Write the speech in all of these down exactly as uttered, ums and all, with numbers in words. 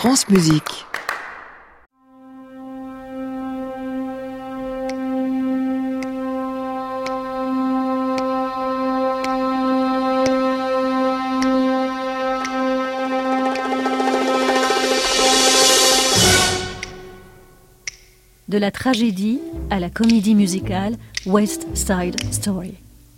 France Musique. De la tragédie à la comédie musicale West Side Story.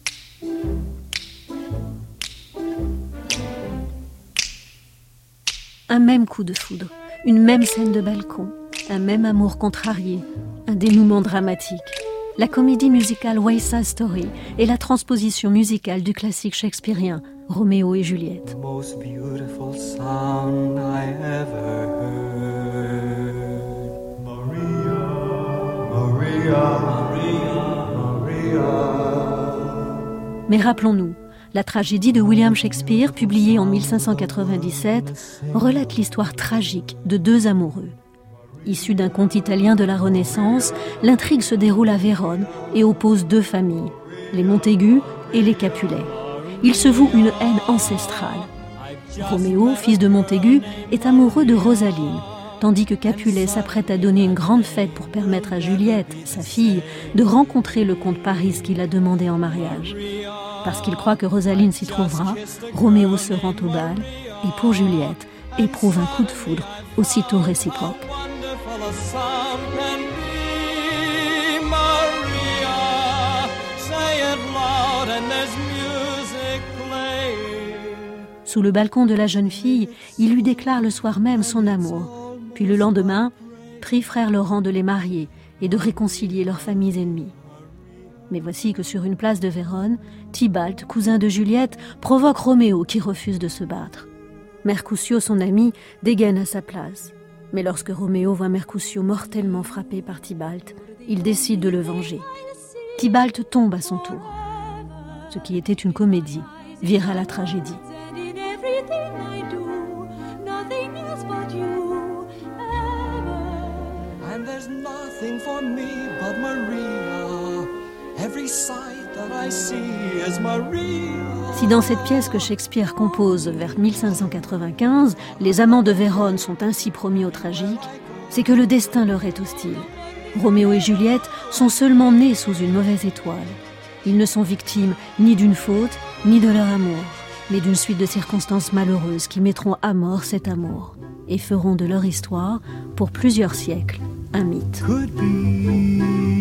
Un même coup de foudre, une même scène de balcon, un même amour contrarié, un dénouement dramatique. La comédie musicale West Side Story est la transposition musicale du classique shakespearien Roméo et Juliette. Most beautiful sound I ever heard. Maria, Maria, Maria, Maria. Mais rappelons-nous, la tragédie de William Shakespeare, publiée en mille cinq cent quatre-vingt-dix-sept, relate l'histoire tragique de deux amoureux. Issue d'un conte italien de la Renaissance, l'intrigue se déroule à Vérone et oppose deux familles, les Montaigu et les Capulet. Il se voue une haine ancestrale. Roméo, fils de Montaigu, est amoureux de Rosaline, tandis que Capulet s'apprête à donner une grande fête pour permettre à Juliette, sa fille, de rencontrer le comte Paris qui l'a demandé en mariage. Parce qu'il croit que Rosaline s'y trouvera, Roméo se rend au bal et pour Juliette, éprouve un coup de foudre aussitôt réciproque. Sous le balcon de la jeune fille, il lui déclare le soir même son amour, puis le lendemain, prie frère Laurent de les marier et de réconcilier leurs familles ennemies. Mais voici que sur une place de Vérone, Tybalt, cousin de Juliette, provoque Roméo qui refuse de se battre. Mercutio, son ami, dégaine à sa place. Mais lorsque Roméo voit Mercutio mortellement frappé par Tybalt, il décide de le venger. Tybalt tombe à son tour. Ce qui était une comédie vire à la tragédie. And there's nothing for me but Maria. Every sight that I see is Maria. Si dans cette pièce que Shakespeare compose vers mille cinq cent quatre-vingt-quinze, les amants de Vérone sont ainsi promis au tragique, c'est que le destin leur est hostile. Roméo et Juliette sont seulement nés sous une mauvaise étoile. Ils ne sont victimes ni d'une faute, ni de leur amour, mais d'une suite de circonstances malheureuses qui mettront à mort cet amour et feront de leur histoire, pour plusieurs siècles, un mythe. Could be,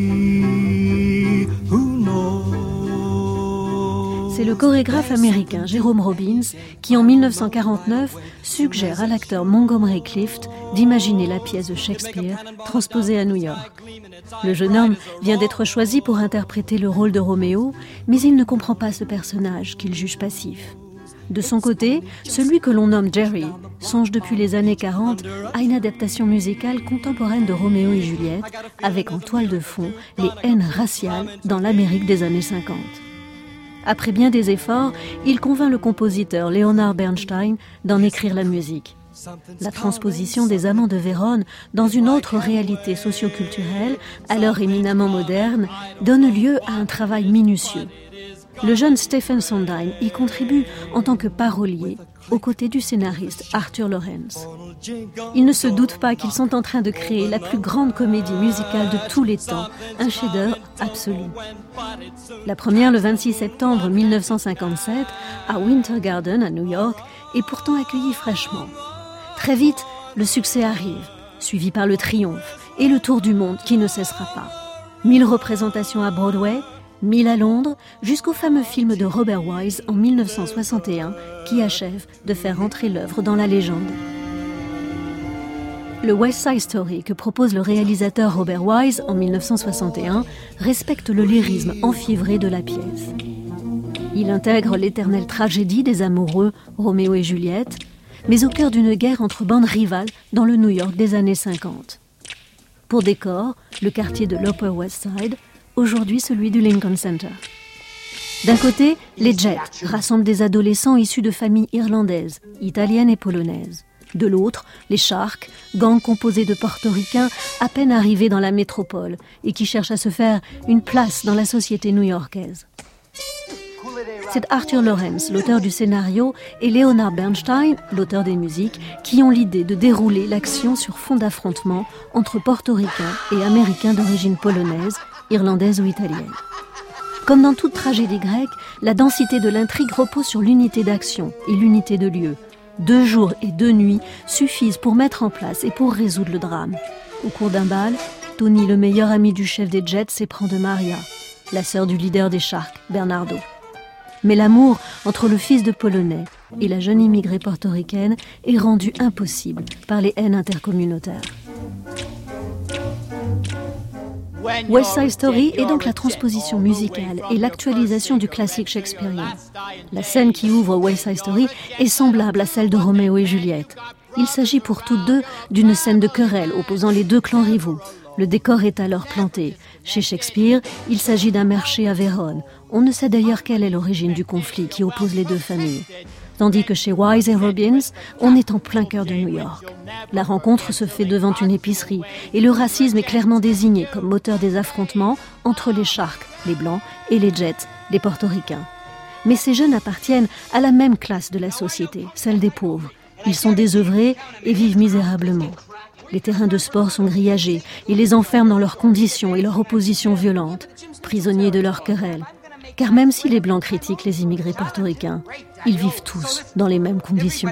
who knows? C'est le chorégraphe américain Jerome Robbins qui, en mille neuf cent quarante-neuf, suggère à l'acteur Montgomery Clift d'imaginer la pièce de Shakespeare transposée à New York. Le jeune homme vient d'être choisi pour interpréter le rôle de Roméo, mais il ne comprend pas ce personnage qu'il juge passif. De son côté, celui que l'on nomme Jerry songe depuis les années quarante à une adaptation musicale contemporaine de Roméo et Juliette, avec en toile de fond les haines raciales dans l'Amérique des années cinquante. Après bien des efforts, il convainc le compositeur Leonard Bernstein d'en écrire la musique. La transposition des Amants de Vérone dans une autre réalité socioculturelle, alors éminemment moderne, donne lieu à un travail minutieux. Le jeune Stephen Sondheim y contribue en tant que parolier, aux côtés du scénariste Arthur Lawrence. Ils ne se doutent pas qu'ils sont en train de créer la plus grande comédie musicale de tous les temps, un chef-d'œuvre absolu. La première le vingt-six septembre mille neuf cent cinquante-sept à Winter Garden à New York est pourtant accueillie fraîchement. Très vite, le succès arrive, suivi par le triomphe et le tour du monde qui ne cessera pas. Mille représentations à Broadway, mille à Londres, jusqu'au fameux film de Robert Wise en mille neuf cent soixante et un qui achève de faire entrer l'œuvre dans la légende. Le West Side Story que propose le réalisateur Robert Wise en mille neuf cent soixante et un respecte le lyrisme enfiévré de la pièce. Il intègre l'éternelle tragédie des amoureux Roméo et Juliette, mais au cœur d'une guerre entre bandes rivales dans le New York des années cinquante. Pour décor, le quartier de l'Upper West Side, aujourd'hui celui du Lincoln Center. D'un côté, les Jets rassemblent des adolescents issus de familles irlandaises, italiennes et polonaises. De l'autre, les Sharks, gang composé de portoricains à peine arrivés dans la métropole et qui cherchent à se faire une place dans la société new-yorkaise. C'est Arthur Lawrence, l'auteur du scénario, et Leonard Bernstein, l'auteur des musiques, qui ont l'idée de dérouler l'action sur fond d'affrontement entre portoricains et américains d'origine polonaise, irlandaise ou italienne. Comme dans toute tragédie grecque, la densité de l'intrigue repose sur l'unité d'action et l'unité de lieu. Deux jours et deux nuits suffisent pour mettre en place et pour résoudre le drame. Au cours d'un bal, Tony, le meilleur ami du chef des Jets, s'éprend de Maria, la sœur du leader des Sharks, Bernardo. Mais l'amour entre le fils de Polonais et la jeune immigrée portoricaine est rendu impossible par les haines intercommunautaires. West Side Story est donc la transposition musicale et l'actualisation du classique shakespearien. La scène qui ouvre West Side Story est semblable à celle de Roméo et Juliette. Il s'agit pour toutes deux d'une scène de querelle opposant les deux clans rivaux. Le décor est alors planté. Chez Shakespeare, il s'agit d'un marché à Vérone. On ne sait d'ailleurs quelle est l'origine du conflit qui oppose les deux familles. Tandis que chez Wise et Robbins, on est en plein cœur de New York. La rencontre se fait devant une épicerie et le racisme est clairement désigné comme moteur des affrontements entre les Sharks, les Blancs, et les Jets, les Portoricains. Mais ces jeunes appartiennent à la même classe de la société, celle des pauvres. Ils sont désœuvrés et vivent misérablement. Les terrains de sport sont grillagés et les enferment dans leurs conditions et leur opposition violente, prisonniers de leurs querelles. Car même si les Blancs critiquent les immigrés portoricains, ils vivent tous dans les mêmes conditions.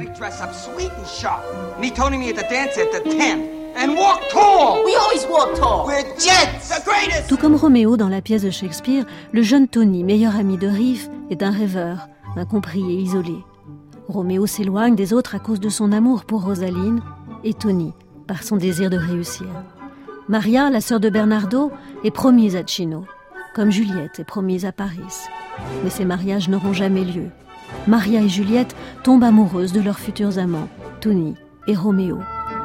Tout comme Roméo dans la pièce de Shakespeare, le jeune Tony, meilleur ami de Riff, est un rêveur, incompris et isolé. Roméo s'éloigne des autres à cause de son amour pour Rosaline et Tony, par son désir de réussir. Maria, la sœur de Bernardo, est promise à Chino, comme Juliette est promise à Paris. Mais ces mariages n'auront jamais lieu. Maria et Juliette tombent amoureuses de leurs futurs amants, Tony et Roméo.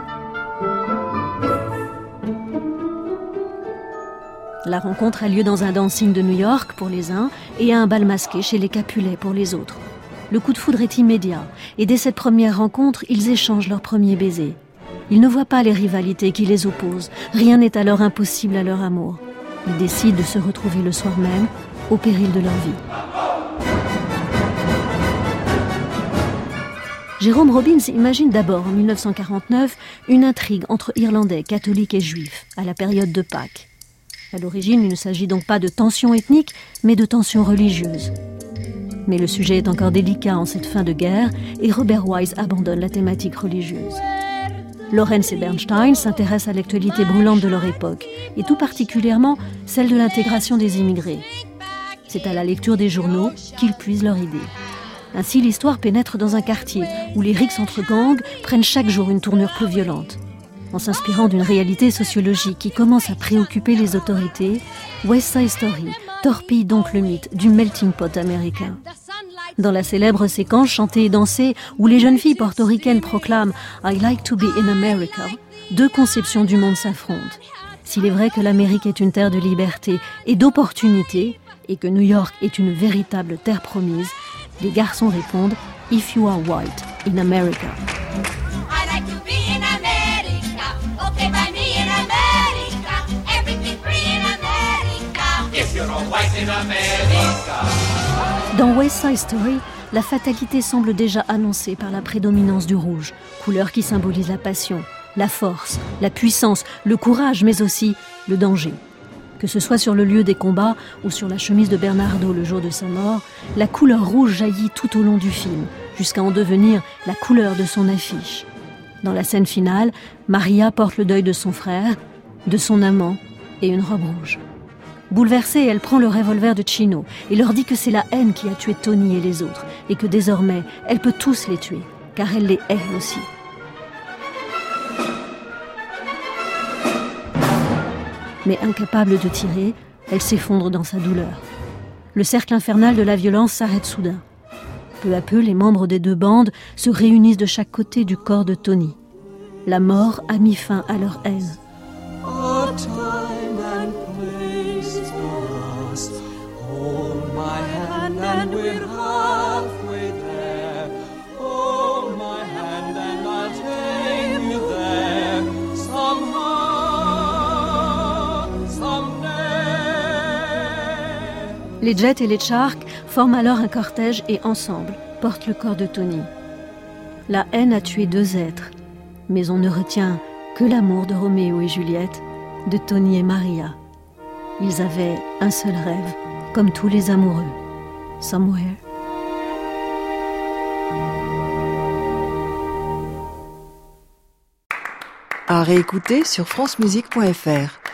La rencontre a lieu dans un dancing de New York pour les uns et à un bal masqué chez les Capulet pour les autres. Le coup de foudre est immédiat et dès cette première rencontre, ils échangent leur premier baiser. Ils ne voient pas les rivalités qui les opposent. Rien n'est alors impossible à leur amour. Ils décident de se retrouver le soir même, au péril de leur vie. Jérôme Robbins imagine d'abord, en dix-neuf cent quarante-neuf, une intrigue entre Irlandais, catholiques et juifs, à la période de Pâques. À l'origine, il ne s'agit donc pas de tensions ethniques, mais de tensions religieuses. Mais le sujet est encore délicat en cette fin de guerre, et Robert Wise abandonne la thématique religieuse. Lawrence et Bernstein s'intéressent à l'actualité brûlante de leur époque, et tout particulièrement celle de l'intégration des immigrés. C'est à la lecture des journaux qu'ils puisent leur idée. Ainsi, l'histoire pénètre dans un quartier où les rixes entre gangs prennent chaque jour une tournure plus violente. En s'inspirant d'une réalité sociologique qui commence à préoccuper les autorités, West Side Story torpille donc le mythe du melting pot américain. Dans la célèbre séquence chantée et dansée où les jeunes filles portoricaines proclament « I like to be in America », deux conceptions du monde s'affrontent. S'il est vrai que l'Amérique est une terre de liberté et d'opportunité, et que New York est une véritable terre promise, les garçons répondent « If you are white in America ». Dans West Side Story, la fatalité semble déjà annoncée par la prédominance du rouge, couleur qui symbolise la passion, la force, la puissance, le courage, mais aussi le danger. Que ce soit sur le lieu des combats ou sur la chemise de Bernardo le jour de sa mort, la couleur rouge jaillit tout au long du film, jusqu'à en devenir la couleur de son affiche. Dans la scène finale, Maria porte le deuil de son frère, de son amant et une robe rouge. Bouleversée, elle prend le revolver de Chino et leur dit que c'est la haine qui a tué Tony et les autres, et que désormais, elle peut tous les tuer, car elle les hait aussi. Mais incapable de tirer, elle s'effondre dans sa douleur. Le cercle infernal de la violence s'arrête soudain. Peu à peu, les membres des deux bandes se réunissent de chaque côté du corps de Tony. La mort a mis fin à leur haine. Les Jets et les Sharks forment alors un cortège et ensemble portent le corps de Tony. La haine a tué deux êtres, mais on ne retient que l'amour de Roméo et Juliette, de Tony et Maria. Ils avaient un seul rêve, comme tous les amoureux. Somewhere. À réécouter sur francemusique point f r.